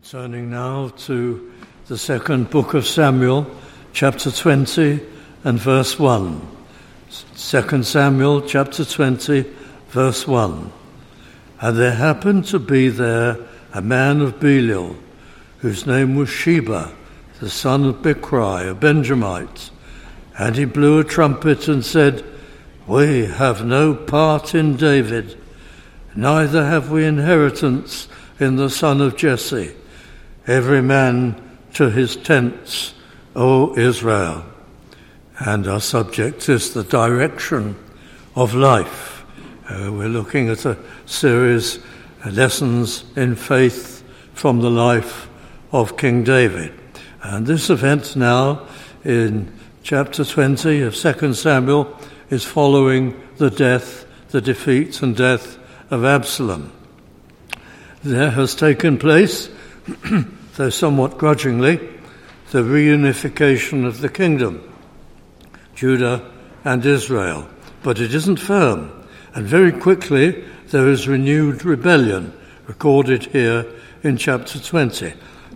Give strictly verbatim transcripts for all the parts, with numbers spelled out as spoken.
Turning now to the second book of Samuel, chapter twenty and verse one. Second Samuel, chapter twenty, verse one. And there happened to be there a man of Belial, whose name was Sheba, the son of Bichri, a Benjamite. And he blew a trumpet and said, We have no part in David, neither have we inheritance in the son of Jesse. Every man to his tents, O Israel. And our subject is the direction of life. Uh, we're looking at a series of lessons in faith from the life of King David. And this event now in chapter twenty of Second Samuel is following the death, the defeat and death of Absalom. There has taken place, though somewhat grudgingly, the reunification of the kingdom, Judah and Israel. But it isn't firm, and very quickly there is renewed rebellion, recorded here in chapter twenty.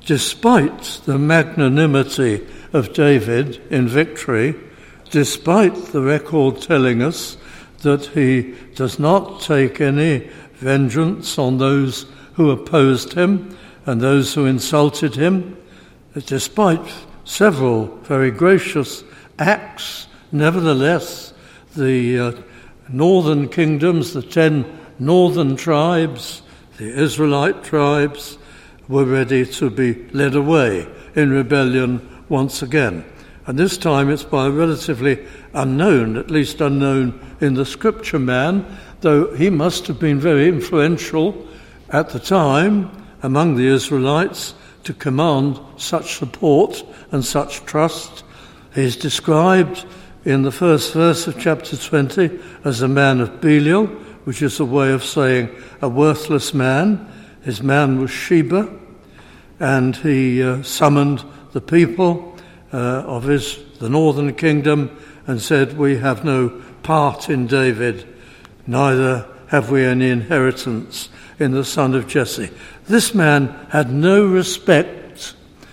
Despite the magnanimity of David in victory, despite the record telling us that he does not take any vengeance on those who opposed him and those who insulted him, despite several very gracious acts, nevertheless, the uh, northern kingdoms, the ten northern tribes, the Israelite tribes, were ready to be led away in rebellion once again. And this time it's by a relatively unknown, at least unknown in the scripture man, though he must have been very influential at the time among the Israelites to command such support and such trust. He is described in the first verse of chapter twenty as a man of Belial, which is a way of saying a worthless man. His man was Sheba, and he uh, summoned the people uh, of his, the northern kingdom and said, We have no part in David, neither have we any inheritance in the son of Jesse. This man had no respect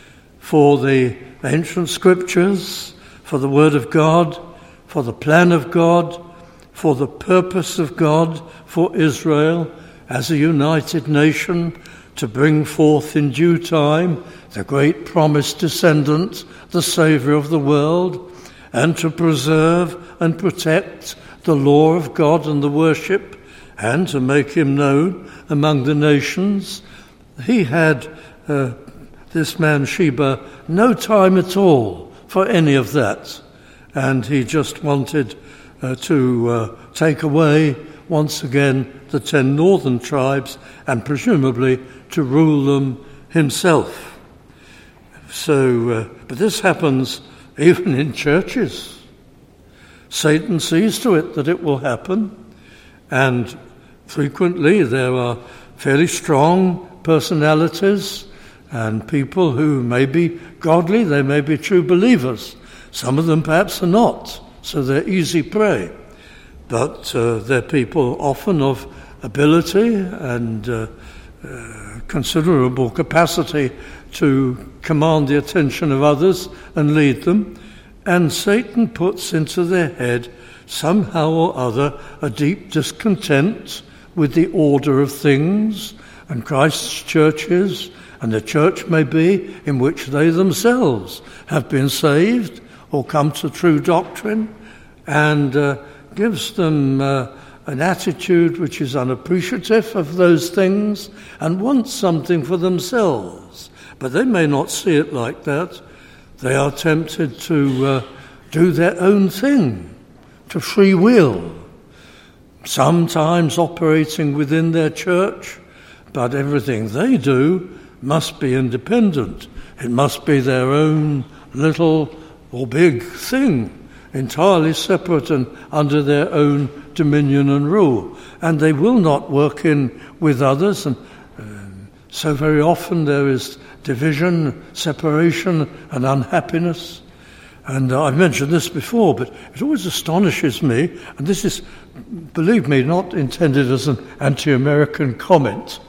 for the ancient scriptures, for the word of God, for the plan of God, for the purpose of God for Israel as a united nation to bring forth in due time the great promised descendant, the Saviour of the world, and to preserve and protect the law of God and the worship, and to make him known among the nations. He had, uh, this man Sheba, no time at all for any of that. And he just wanted uh, to uh, take away, once again, the ten northern tribes and presumably to rule them himself. So, uh, but this happens even in churches. Satan sees to it that it will happen. And frequently there are fairly strong personalities and people who may be godly, they may be true believers. Some of them perhaps are not, so they're easy prey. But uh, they're people often of ability and uh, uh, considerable capacity to command the attention of others and lead them. And Satan puts into their head somehow or other a deep discontent with the order of things and Christ's churches, and the church may be in which they themselves have been saved or come to true doctrine, and uh, gives them uh, an attitude which is unappreciative of those things and wants something for themselves. But they may not see it like that. They are tempted to uh, do their own thing, to free will, sometimes operating within their church, but everything they do must be independent. It must be their own little or big thing, entirely separate and under their own dominion and rule. And they will not work in with others, and um, so very often there is division, separation and unhappiness. And uh, I've mentioned this before, but it always astonishes me, and this is, believe me, not intended as an anti-American comment,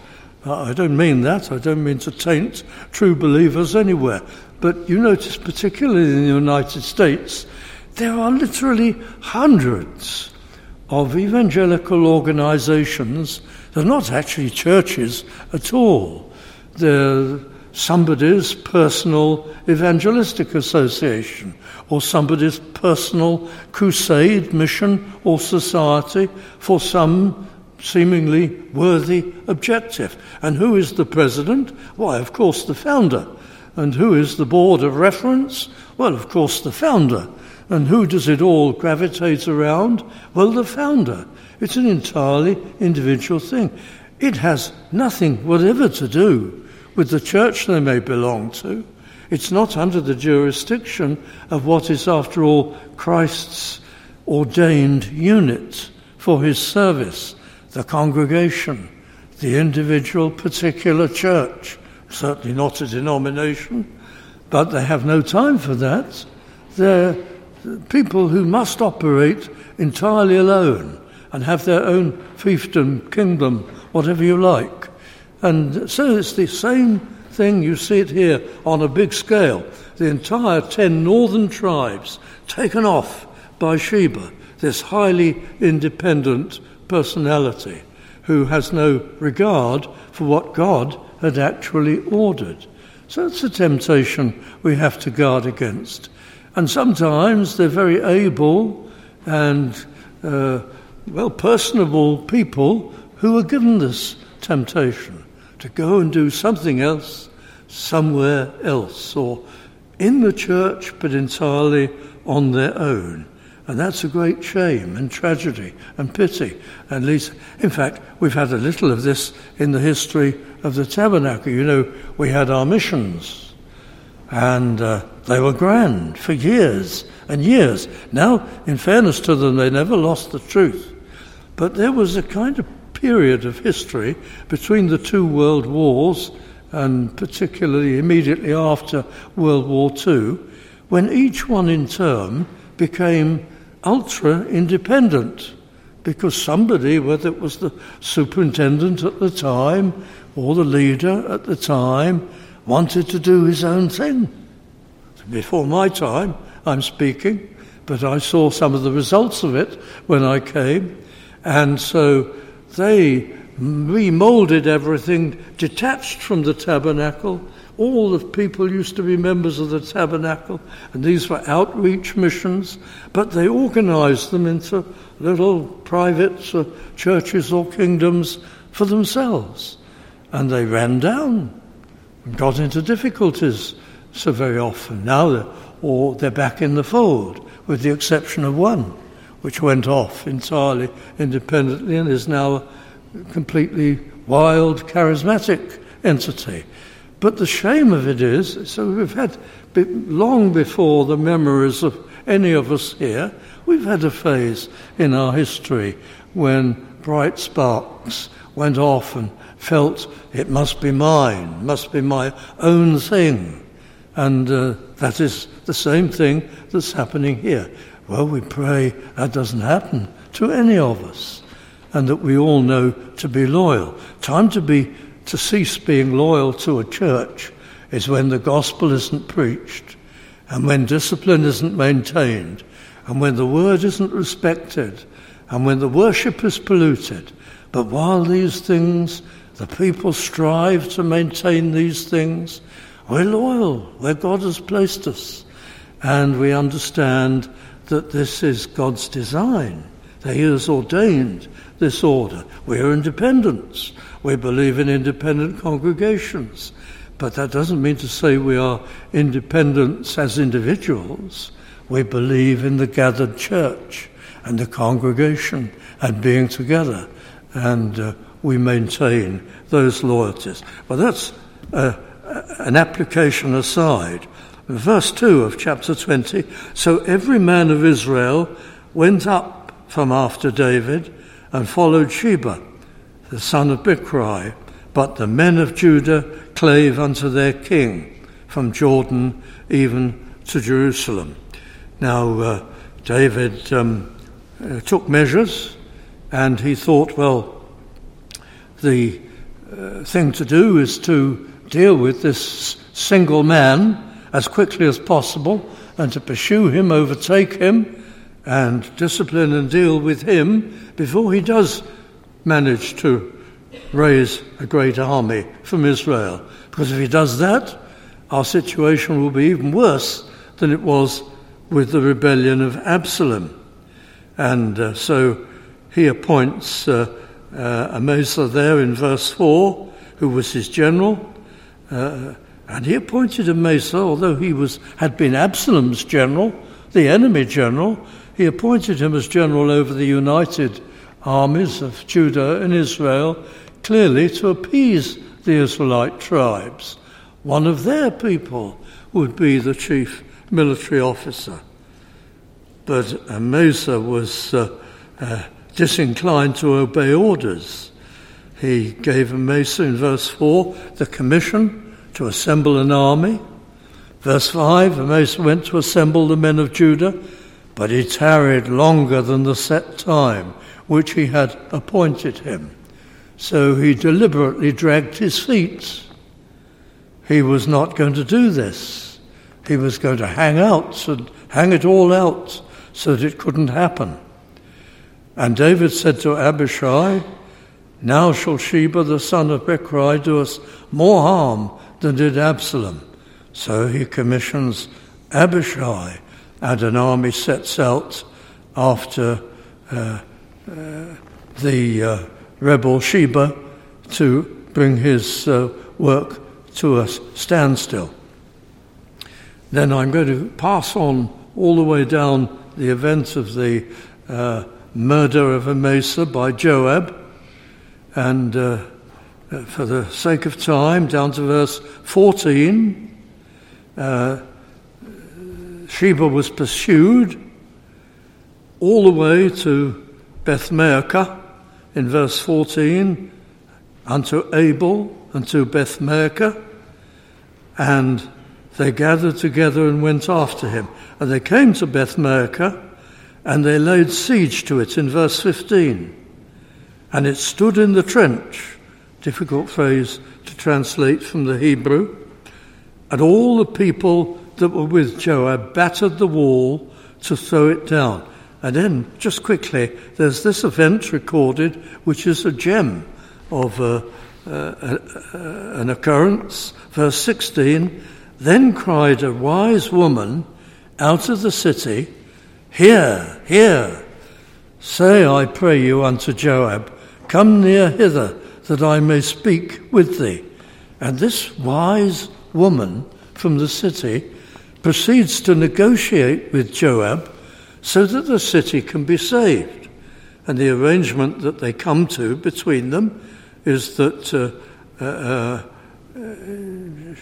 I don't mean that. I don't mean to taint true believers anywhere. But you notice, particularly in the United States, there are literally hundreds of evangelical organizations. They're not actually churches at all. They're somebody's personal evangelistic association, or somebody's personal crusade, mission, or society for some seemingly worthy objective. And who is the president? Why, of course, the founder. And who is the board of reference? Well, of course, the founder. And who does it all gravitate around? Well, the founder. It's an entirely individual thing. It has nothing whatever to do with the church they may belong to. It's not under the jurisdiction of what is, after all, Christ's ordained unit for his service, the congregation, the individual particular church. Certainly not a denomination, but they have no time for that. They're people who must operate entirely alone and have their own fiefdom, kingdom, whatever you like. And so it's the same thing. You see it here on a big scale. The entire ten northern tribes taken off by Sheba, this highly independent personality who has no regard for what God had actually ordered. So it's a temptation we have to guard against. And sometimes they're very able and, uh, well, personable people who are given this temptation to go and do something else somewhere else, or in the church but entirely on their own. And that's a great shame and tragedy and pity. At least, in fact, we've had a little of this in the history of the tabernacle. You know, we had our missions, and uh, they were grand for years and years. Now, in fairness to them, they never lost the truth. But there was a kind of period of history between the two world wars, and particularly immediately after World War Two, when each one in turn became ultra-independent, because somebody, whether it was the superintendent at the time or the leader at the time, wanted to do his own thing. Before my time, I'm speaking, but I saw some of the results of it when I came, and so they remoulded everything, detached from the tabernacle. All the people used to be members of the tabernacle, and these were outreach missions, but they organized them into little private uh, churches or kingdoms for themselves. And they ran down and got into difficulties so very often. Now they're, or they're back in the fold, with the exception of one, which went off entirely independently and is now a completely wild, charismatic entity. But the shame of it is, so we've had, long before the memories of any of us here, we've had a phase in our history when bright sparks went off and felt it must be mine, must be my own thing. And uh, that is the same thing that's happening here. Well, we pray that doesn't happen to any of us, and that we all know to be loyal. Time to be to cease being loyal to a church is when the gospel isn't preached, and when discipline isn't maintained, and when the word isn't respected, and when the worship is polluted. But while these things, the people strive to maintain these things, we're loyal where God has placed us, and we understand that this is God's design, that he has ordained this order. We are independents. We believe in independent congregations. But that doesn't mean to say we are independents as individuals. We believe in the gathered church and the congregation and being together. And uh, we maintain those loyalties. Well, that's uh, an application aside. Verse two of chapter twenty, so every man of Israel went up from after David and followed Sheba, the son of Bichri, but the men of Judah clave unto their king from Jordan even to Jerusalem. Now, uh, David um, uh, took measures, and he thought, well, the uh, thing to do is to deal with this single man as quickly as possible and to pursue him, overtake him, and discipline and deal with him before he does manage to raise a great army from Israel. Because if he does that, our situation will be even worse than it was with the rebellion of Absalom. And uh, so he appoints uh, uh, Amasa there in verse four, who was his general. Uh, and he appointed Amasa, although he was had been Absalom's general, the enemy general, he appointed him as general over the united armies of Judah and Israel, clearly to appease the Israelite tribes. One of their people would be the chief military officer. But Amasa was uh, uh, disinclined to obey orders. He gave Amasa in verse four the commission to assemble an army. Verse five, Amasa went to assemble the men of Judah, but he tarried longer than the set time which he had appointed him. So he deliberately dragged his feet. He was not going to do this. He was going to hang out and hang it all out so that it couldn't happen. And David said to Abishai, "Now shall Sheba the son of Bichri do us more harm than did Absalom." So he commissions Abishai, and an army sets out after uh, uh, the uh, rebel Sheba to bring his uh, work to a standstill. Then I'm going to pass on all the way down the event of the uh, murder of Amasa by Joab, and uh, for the sake of time, down to verse fourteen, uh, Sheba was pursued all the way to Beth-maachah in verse fourteen, unto Abel and to Beth-maachah, and they gathered together and went after him. And they came to Beth-maachah, and they laid siege to it in verse fifteen. And it stood in the trench, difficult phrase to translate from the Hebrew, and all the people that were with Joab battered the wall to throw it down. And then, just quickly, there's this event recorded, which is a gem of uh, uh, uh, an occurrence. Verse sixteen, "Then cried a wise woman out of the city, Hear, hear, say, I pray you, unto Joab, Come near hither, that I may speak with thee." And this wise woman from the city proceeds to negotiate with Joab so that the city can be saved. And the arrangement that they come to between them is that uh, uh, uh,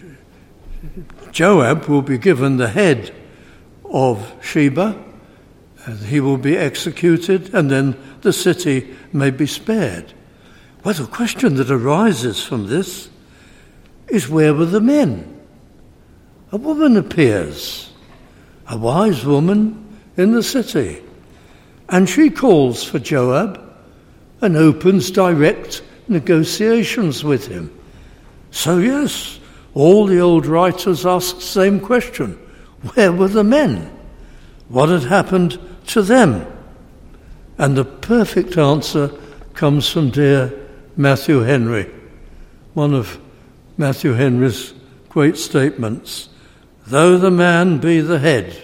Joab will be given the head of Sheba, and he will be executed, and then the city may be spared. Well, the question that arises from this is, where were the men? A woman appears, a wise woman in the city, and she calls for Joab and opens direct negotiations with him. So yes, all the old writers ask the same question. Where were the men? What had happened to them? And the perfect answer comes from dear Matthew Henry, one of Matthew Henry's great statements. Though the man be the head,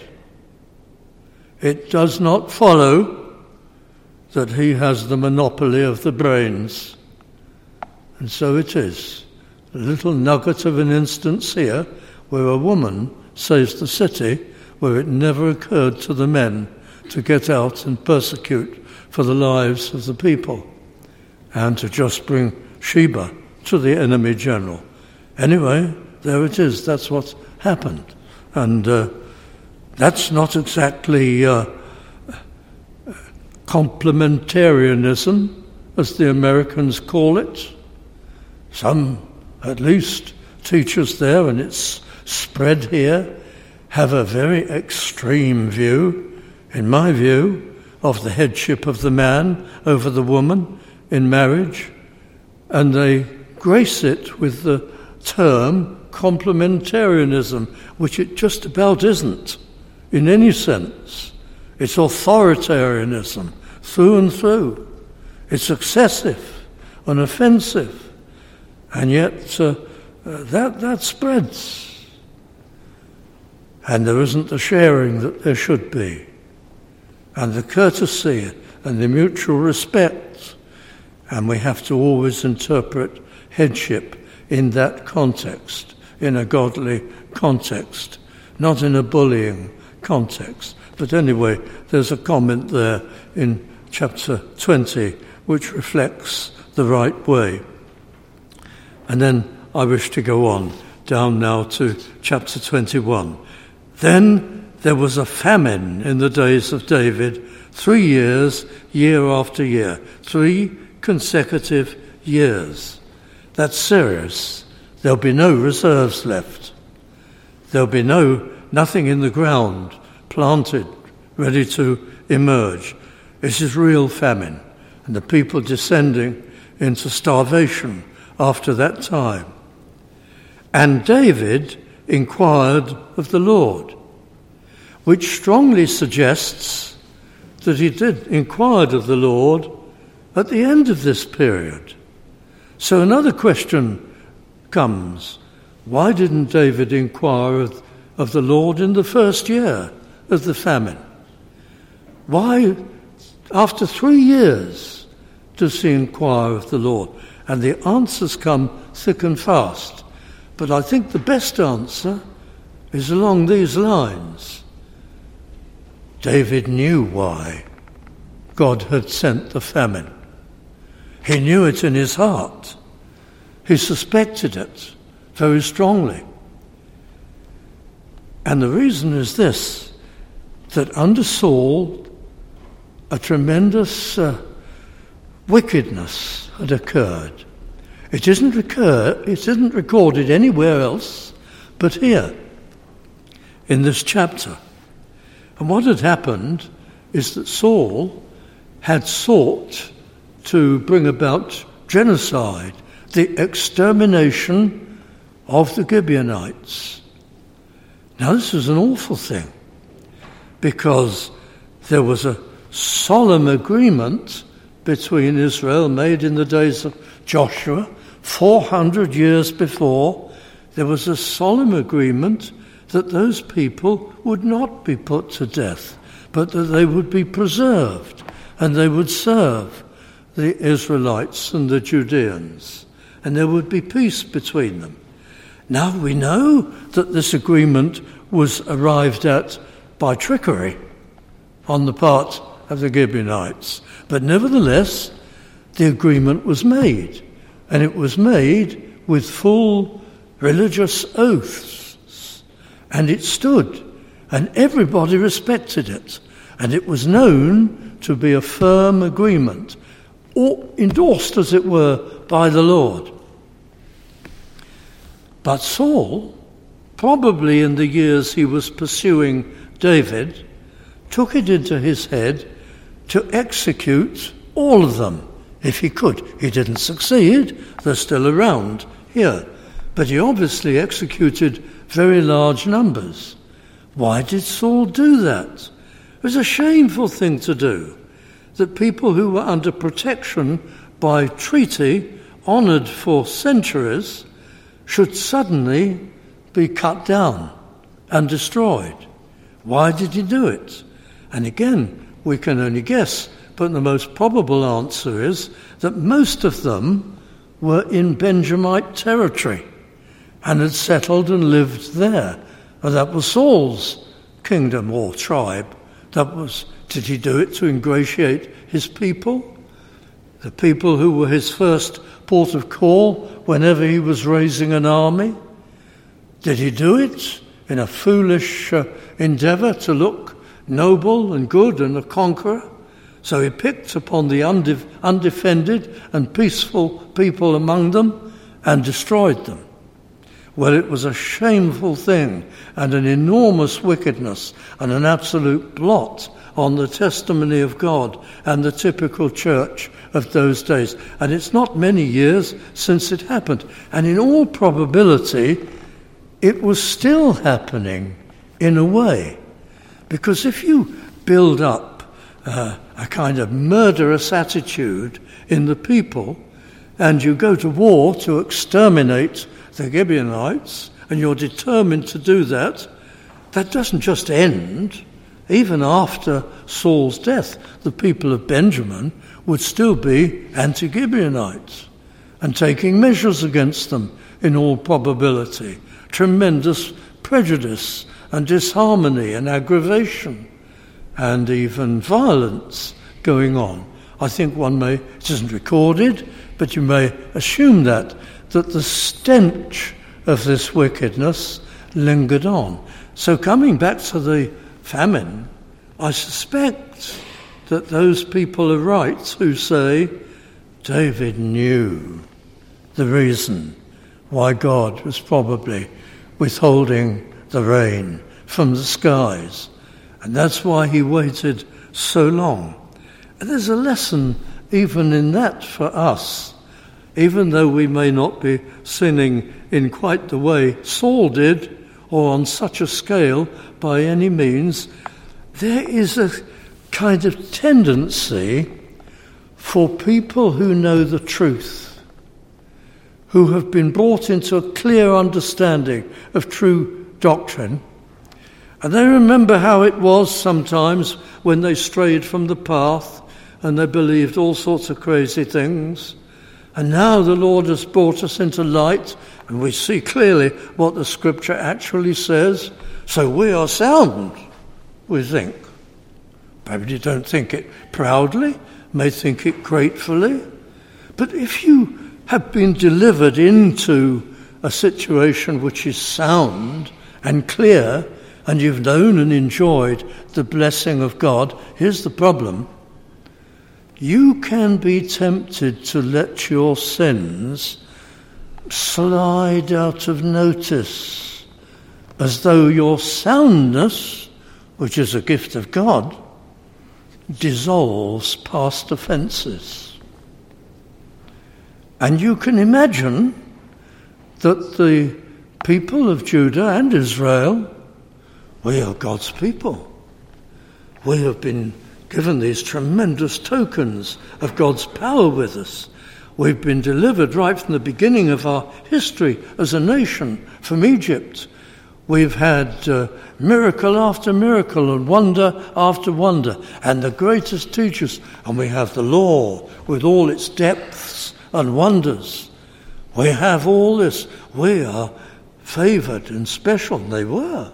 it does not follow that he has the monopoly of the brains. And so it is. A little nugget of an instance here where a woman saves the city where it never occurred to the men to get out and persecute for the lives of the people and to just bring Sheba to the enemy general. Anyway, there it is. That's what happened. And uh, that's not exactly uh, complementarianism, as the Americans call it. Some, at least, teachers there, and it's spread here, have a very extreme view, in my view, of the headship of the man over the woman in marriage, and they grace it with the term complementarianism, which it just about isn't in any sense. It's authoritarianism through and through. It's excessive and offensive, and yet uh, uh, that that spreads, and there isn't the sharing that there should be, and the courtesy and the mutual respect, and we have to always interpret headship in that context, in a godly context, not in a bullying context. But anyway, there's a comment there in chapter twenty which reflects the right way. And then I wish to go on, down now to chapter twenty-one. Then there was a famine in the days of David, three years, year after year, three consecutive years. That's serious. There'll be no reserves left. There'll be no nothing in the ground planted, ready to emerge. This is real famine, and the people descending into starvation after that time. And David inquired of the Lord, which strongly suggests that he did inquire of the Lord at the end of this period. So another question comes. Why didn't David inquire of, of the Lord in the first year of the famine? Why, after three years, does he inquire of the Lord? And the answers come thick and fast. But I think the best answer is along these lines. David knew why God had sent the famine. He knew it in his heart. He suspected it very strongly. And the reason is this, that under Saul, a tremendous uh, wickedness had occurred. It isn't recur- it isn't recorded anywhere else but here, in this chapter. And what had happened is that Saul had sought to bring about genocide, the extermination of the Gibeonites. Now this was an awful thing, because there was a solemn agreement between Israel made in the days of Joshua, four hundred years before. There was a solemn agreement that those people would not be put to death, but that they would be preserved, and they would serve the Israelites and the Judeans, and there would be peace between them. Now we know that this agreement was arrived at by trickery on the part of the Gibeonites, but nevertheless the agreement was made, and it was made with full religious oaths, and it stood, and everybody respected it, and it was known to be a firm agreement, or endorsed, as it were, by the Lord. But Saul, probably in the years he was pursuing David, took it into his head to execute all of them, if he could. He didn't succeed, they're still around here, but he obviously executed very large numbers. Why did Saul do that? It was a shameful thing to do, that people who were under protection by treaty, honoured for centuries, should suddenly be cut down and destroyed. Why did he do it? And again, we can only guess, but the most probable answer is that most of them were in Benjamite territory and had settled and lived there. And that was Saul's kingdom or tribe. That was, did he do it to ingratiate his people? The people who were his first port of call whenever he was raising an army? Did he do it in a foolish uh, endeavour to look noble and good and a conqueror? So he picked upon the undef- undefended and peaceful people among them and destroyed them. Well, it was a shameful thing and an enormous wickedness and an absolute blot on the testimony of God and the typical church of those days. And it's not many years since it happened. And in all probability, it was still happening in a way. Because if you build up uh, a kind of murderous attitude in the people, and you go to war to exterminate the Gibeonites, and you're determined to do that, that doesn't just end. Even after Saul's death, the people of Benjamin would still be anti-Gibeonites and taking measures against them in all probability. Tremendous prejudice and disharmony and aggravation and even violence going on. I think one may, it isn't recorded, but you may assume that, that the stench of this wickedness lingered on. So coming back to the famine, I suspect that those people are right who say David knew the reason why God was probably withholding the rain from the skies, and that's why he waited so long. And there's a lesson even in that for us, even though we may not be sinning in quite the way Saul did, or on such a scale by any means. There is a kind of tendency for people who know the truth, who have been brought into a clear understanding of true doctrine, and they remember how it was sometimes when they strayed from the path and they believed all sorts of crazy things. And now the Lord has brought us into light, and we see clearly what the Scripture actually says. So we are sound, we think. Maybe you don't think it proudly, may think it gratefully. But if you have been delivered into a situation which is sound and clear, and you've known and enjoyed the blessing of God, here's the problem. You can be tempted to let your sins slide out of notice, as though your soundness, which is a gift of God, dissolves past offences. And you can imagine that the people of Judah and Israel, we are God's people. We have been given these tremendous tokens of God's power with us. We've been delivered right from the beginning of our history as a nation from Egypt. We've had uh, miracle after miracle and wonder after wonder, and the greatest teachers. And we have the law with all its depths and wonders. We have all this. We are favoured and special. They were.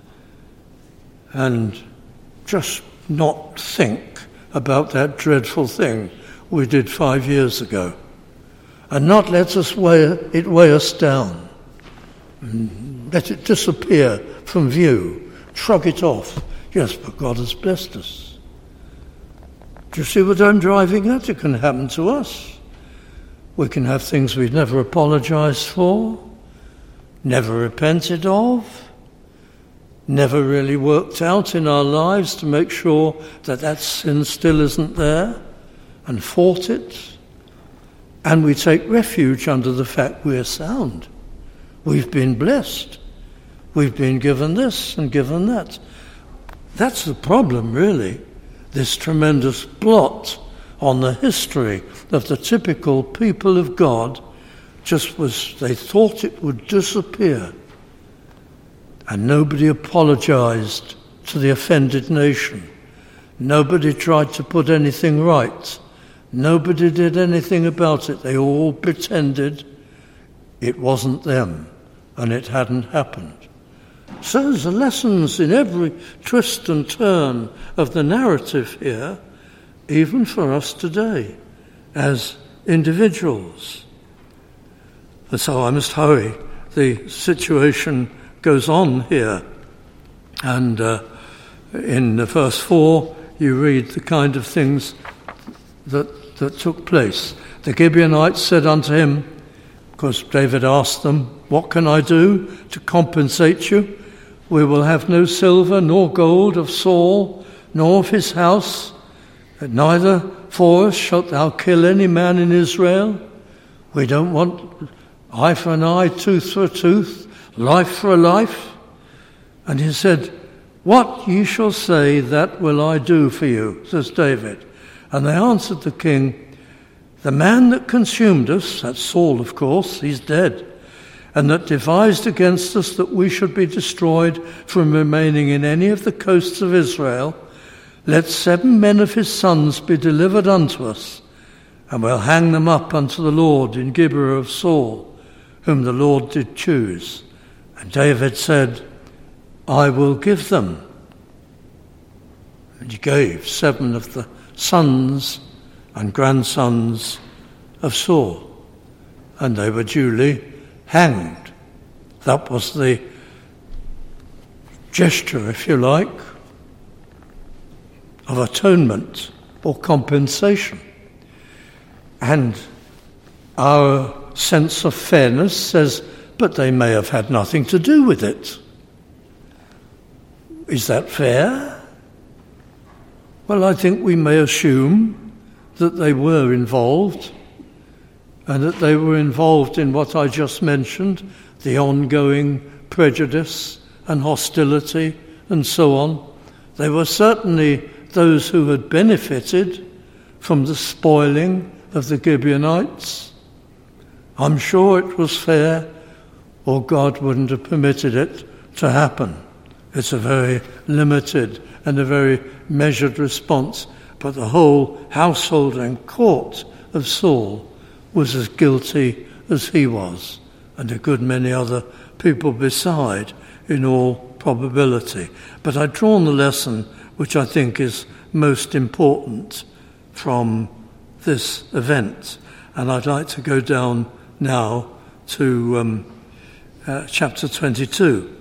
And just not think about that dreadful thing we did five years ago, and not let us weigh it weigh us down, and let it disappear from view, shrug it off. Yes, but God has blessed us. Do you see what I'm driving at? It can happen to us. We can have things we've never apologized for, never repented of, never really worked out in our lives to make sure that that sin still isn't there, and fought it. And we take refuge under the fact we're sound. We've been blessed. We've been given this and given that. That's the problem, really, this tremendous blot on the history of the typical people of God. Just was, they thought it would disappear. And nobody apologized to the offended nation. Nobody tried to put anything right. Nobody did anything about it. They all pretended it wasn't them and it hadn't happened. So there's lessons in every twist and turn of the narrative here, even for us today as individuals. And so I must hurry. The situation goes on here, and uh, in verse four you read the kind of things that, that took place. The Gibeonites said unto him, because David asked them, what can I do to compensate you? We will have no silver nor gold of Saul, nor of his house, that neither for us shalt thou kill any man in Israel. We don't want eye for an eye, tooth for a tooth, life for a life. And he said, what ye shall say, that will I do for you, says David. And they answered the king, the man that consumed us, that's Saul of course, he's dead, and that devised against us that we should be destroyed from remaining in any of the coasts of Israel, let seven men of his sons be delivered unto us, and we'll hang them up unto the Lord in Gibeah of Saul, whom the Lord did choose. And David said, I will give them. And he gave seven of the sons and grandsons of Saul, and they were duly hanged. That was the gesture, if you like, of atonement or compensation. And our sense of fairness says, but they may have had nothing to do with it. Is that fair? Well, I think we may assume that they were involved, and that they were involved in what I just mentioned, the ongoing prejudice and hostility and so on. They were certainly those who had benefited from the spoiling of the Gibeonites. I'm sure it was fair, or God wouldn't have permitted it to happen. It's a very limited and a very measured response, but the whole household and court of Saul was as guilty as he was, and a good many other people beside, in all probability. But I've drawn the lesson which I think is most important from this event, and I'd like to go down now to um, uh, chapter twenty-two.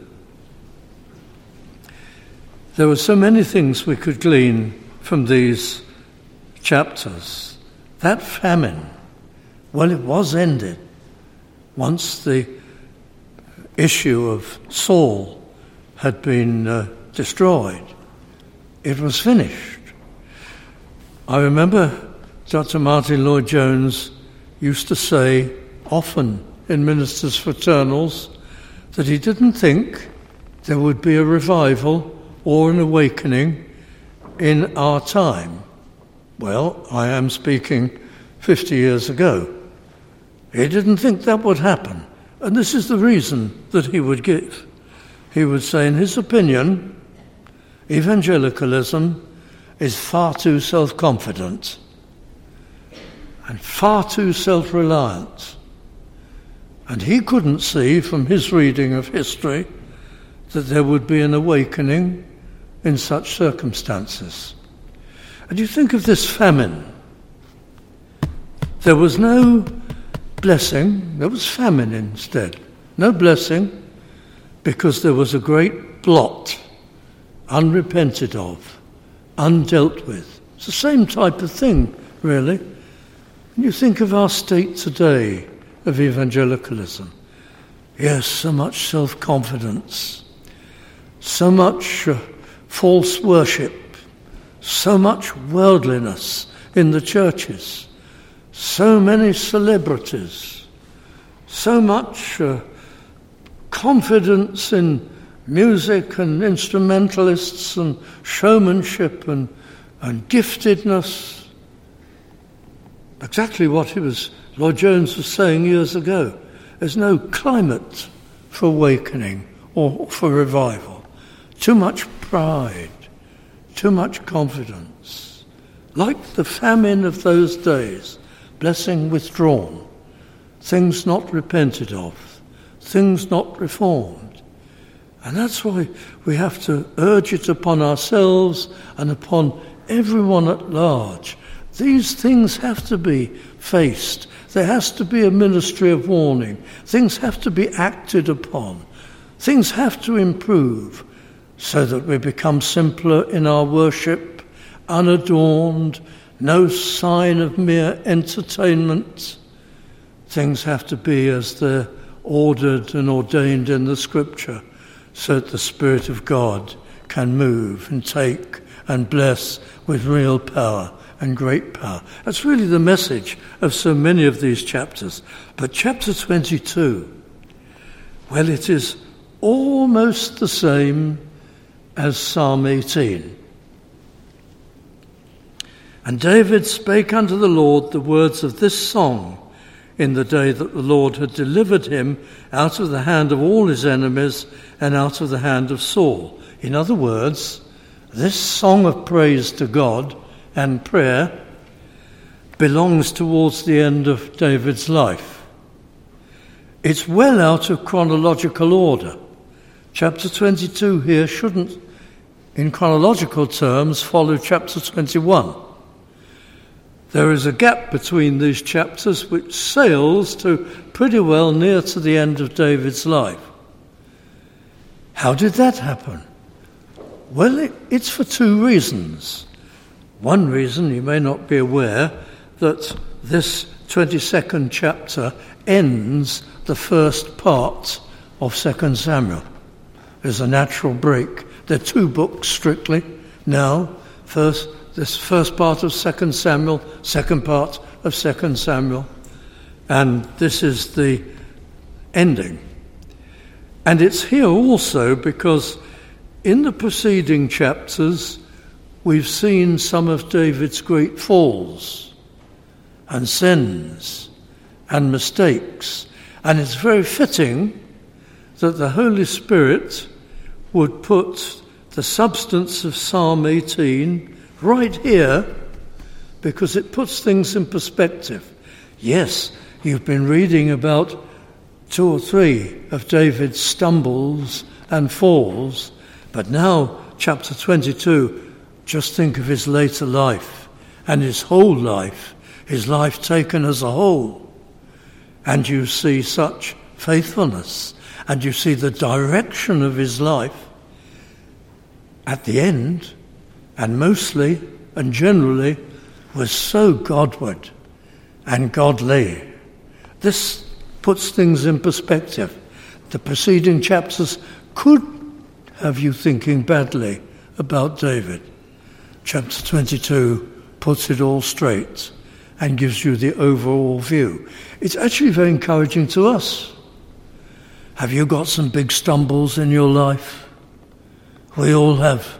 There were so many things we could glean from these chapters. That famine, well, it was ended once the issue of Saul had been uh, destroyed. It was finished. I remember Doctor Martin Lloyd-Jones used to say often in ministers' fraternals that he didn't think there would be a revival or an awakening in our time. Well, I am speaking fifty years ago. He didn't think that would happen. And this is the reason that he would give. He would say, in his opinion, evangelicalism is far too self-confident and far too self-reliant. And he couldn't see from his reading of history that there would be an awakening in such circumstances. And you think of this famine. There was no blessing, there was famine instead. No blessing, because there was a great blot, unrepented of, undealt with. It's the same type of thing, really. And you think of our state today of evangelicalism. Yes, so much self-confidence, so much uh, false worship, so much worldliness in the churches, so many celebrities, so much uh, confidence in music and instrumentalists and showmanship and, and giftedness. Exactly what he was, Lloyd-Jones was saying years ago. There's no climate for awakening or for revival. Too much pride, too much confidence. Like the famine of those days, blessing withdrawn, things not repented of, things not reformed. And that's why we have to urge it upon ourselves and upon everyone at large. These things have to be faced. There has to be a ministry of warning. Things have to be acted upon. Things have to improve so that we become simpler in our worship, unadorned, no sign of mere entertainment. Things have to be as they're ordered and ordained in the Scripture, so that the Spirit of God can move and take and bless with real power and great power. That's really the message of so many of these chapters. But chapter twenty-two, well, it is almost the same as Psalm eighteen. And David spake unto the Lord the words of this song in the day that the Lord had delivered him out of the hand of all his enemies and out of the hand of Saul. In other words, this song of praise to God and prayer belongs towards the end of David's life. It's well out of chronological order. Chapter twenty-two here shouldn't, in chronological terms, follow chapter twenty-one. There is a gap between these chapters which sails to pretty well near to the end of David's life. How did that happen? Well, it, it's for two reasons. One reason, you may not be aware, that this twenty-second chapter ends the first part of Second Samuel. There's a natural break. There are two books strictly now. First, this first part of Second Samuel, second part of Second Samuel, and this is the ending. And it's here also because in the preceding chapters we've seen some of David's great falls and sins and mistakes, and it's very fitting that the Holy Spirit would put the substance of Psalm eighteen right here, because it puts things in perspective. Yes, you've been reading about two or three of David's stumbles and falls, but now chapter twenty-two, just think of his later life and his whole life, his life taken as a whole, and you see such faithfulness, and you see the direction of his life at the end, and mostly and generally was so Godward and godly. This puts things in perspective. The preceding chapters could have you thinking badly about David. Chapter twenty-two puts it all straight and gives you the overall view. It's actually very encouraging to us. Have you got some big stumbles in your life? We all have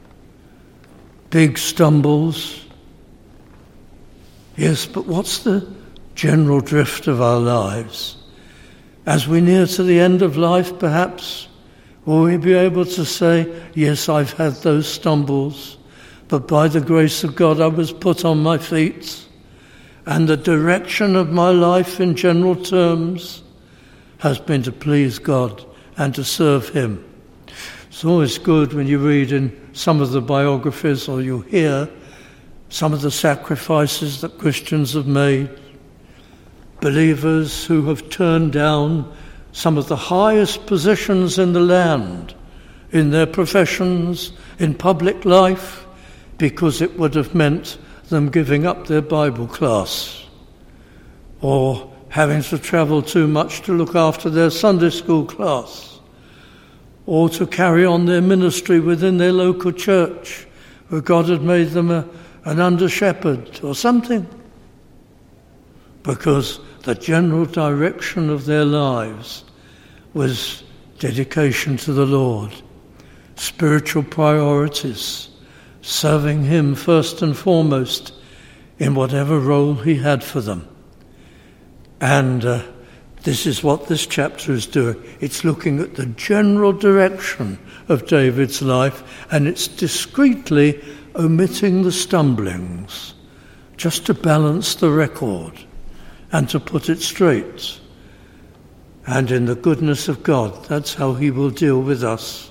big stumbles. Yes, but what's the general drift of our lives? As we near to the end of life, perhaps, will we be able to say, yes, I've had those stumbles, but by the grace of God I was put on my feet, and the direction of my life in general terms has been to please God and to serve him. It's always good when you read in some of the biographies or you hear some of the sacrifices that Christians have made, believers who have turned down some of the highest positions in the land, in their professions, in public life, because it would have meant them giving up their Bible class or having to travel too much to look after their Sunday school class, or to carry on their ministry within their local church, where God had made them a, an under-shepherd or something, because the general direction of their lives was dedication to the Lord, spiritual priorities, serving him first and foremost in whatever role he had for them. And uh, this is what this chapter is doing. It's looking at the general direction of David's life, and it's discreetly omitting the stumblings, just to balance the record and to put it straight. And in the goodness of God, that's how he will deal with us.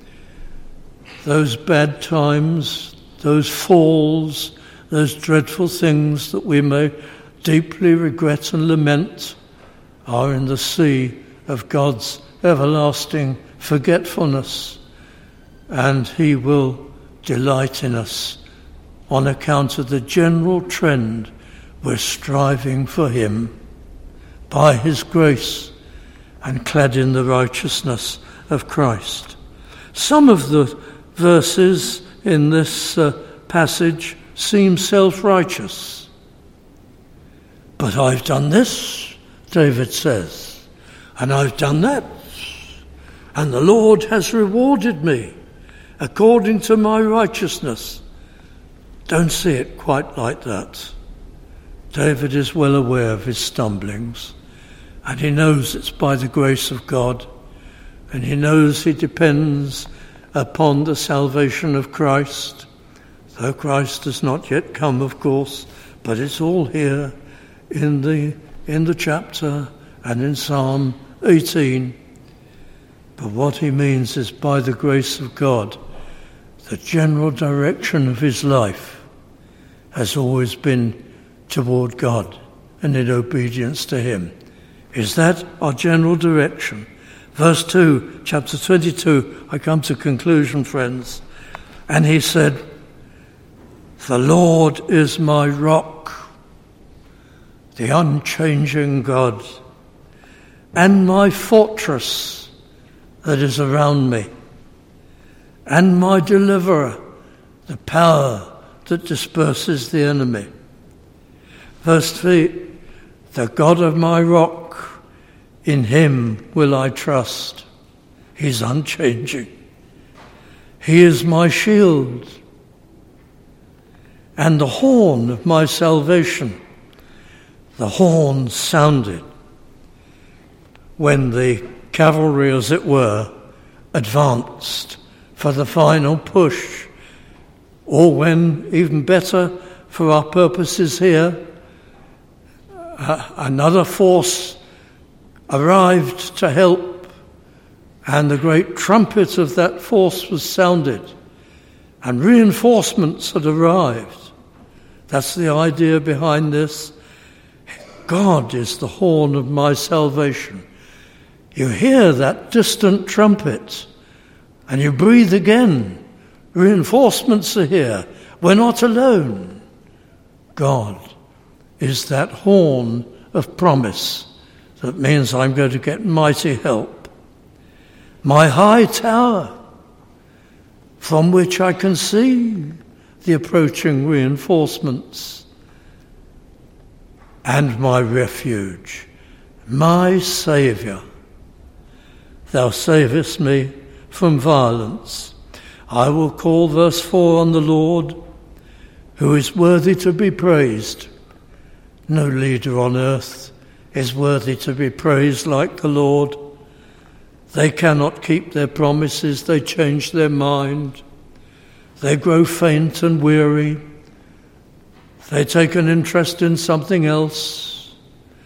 Those bad times, those falls, those dreadful things that we may deeply regret and lament are in the sea of God's everlasting forgetfulness, and he will delight in us on account of the general trend we're striving for him by his grace and clad in the righteousness of Christ. Some of the verses in this uh, passage seem self-righteous. But I've done this, David says, and I've done that, and the Lord has rewarded me according to my righteousness. Don't see it quite like that. David is well aware of his stumblings, and he knows it's by the grace of God, and he knows he depends upon the salvation of Christ, though Christ has not yet come, of course, but it's all here in the in the chapter and in Psalm eighteen. But what he means is by the grace of God, the general direction of his life has always been toward God and in obedience to him. Is that our general direction? Verse two, chapter twenty-two, I come to conclusion, friends. And he said, the Lord is my rock, the unchanging God, and my fortress that is around me, and my deliverer, the power that disperses the enemy. Verse three, the God of my rock, in him will I trust. He's unchanging. He is my shield and the horn of my salvation. The horn sounded when the cavalry, as it were, advanced for the final push, or when, even better for our purposes here, uh, another force arrived to help, and the great trumpet of that force was sounded, and reinforcements had arrived. That's the idea behind this. God is the horn of my salvation. You hear that distant trumpet, and you breathe again. Reinforcements are here. We're not alone. God is that horn of promise. That means I'm going to get mighty help. My high tower, from which I can see the approaching reinforcements, and my refuge, my Saviour. Thou savest me from violence. I will call, verse four, on the Lord, who is worthy to be praised. No leader on earth is worthy to be praised like the Lord. They cannot keep their promises. They change their mind. They grow faint and weary. They take an interest in something else.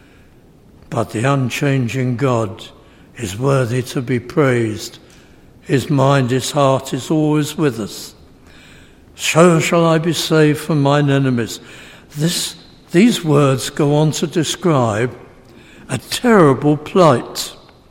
But the unchanging God is worthy to be praised. His mind, his heart is always with us. So shall I be saved from mine enemies. This, these words go on to describe a terrible plight.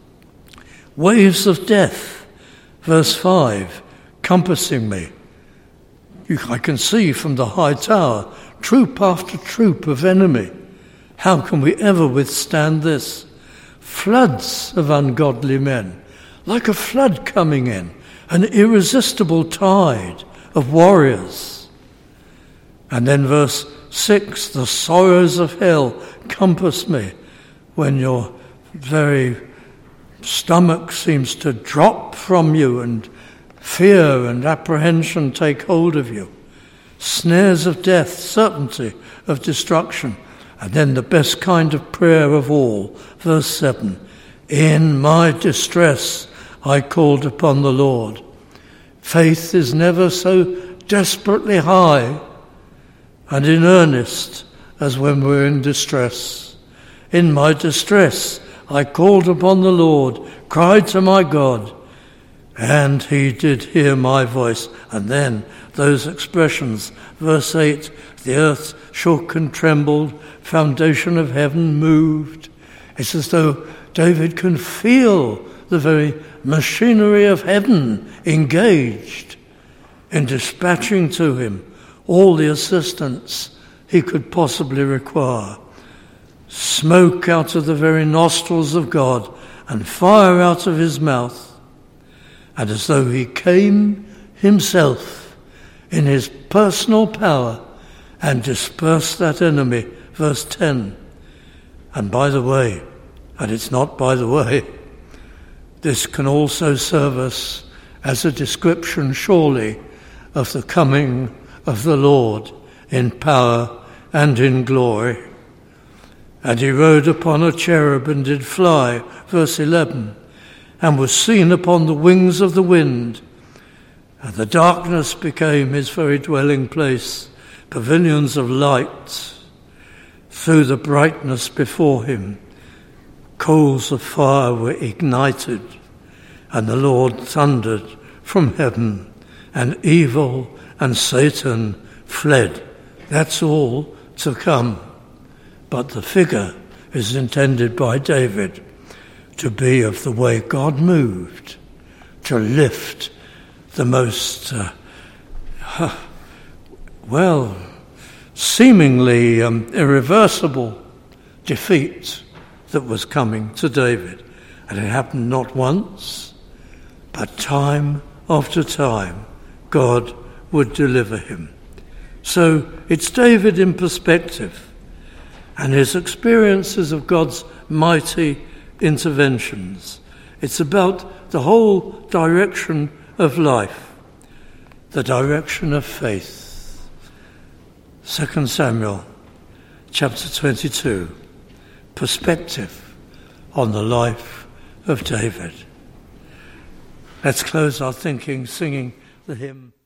Waves of death, verse five, compassing me. You, I can see from the high tower, troop after troop of enemy. How can we ever withstand this? Floods of ungodly men, like a flood coming in, an irresistible tide of warriors. And then verse six, the sorrows of hell compass me, when your very stomach seems to drop from you and fear and apprehension take hold of you. Snares of death, certainty of destruction. And then the best kind of prayer of all, verse seven, in my distress I called upon the Lord. Faith is never so desperately high and in earnest as when we're in distress. In my distress I called upon the Lord, cried to my God, and he did hear my voice. And then those expressions, verse eight, the earth shook and trembled, foundation of heaven moved. It's as though David can feel the very machinery of heaven engaged in dispatching to him all the assistance he could possibly require. Smoke out of the very nostrils of God and fire out of his mouth. And as though he came himself in his personal power and dispersed that enemy. Verse ten. And by the way, and it's not by the way, this can also serve us as a description, surely, of the coming of the Lord in power and in glory. And he rode upon a cherub and did fly, verse eleven, and was seen upon the wings of the wind. And the darkness became his very dwelling place, pavilions of light through the brightness before him. Coals of fire were ignited, and the Lord thundered from heaven, and evil and Satan fled. That's all to come. But the figure is intended by David to be of the way God moved, to lift the most, uh, well, seemingly um, irreversible defeat that was coming to David. And it happened not once, but time after time, God would deliver him. So it's David in perspective, and his experiences of God's mighty interventions. It's about the whole direction of life, the direction of faith. Second Samuel chapter twenty-two, perspective on the life of David. Let's close our thinking singing the hymn.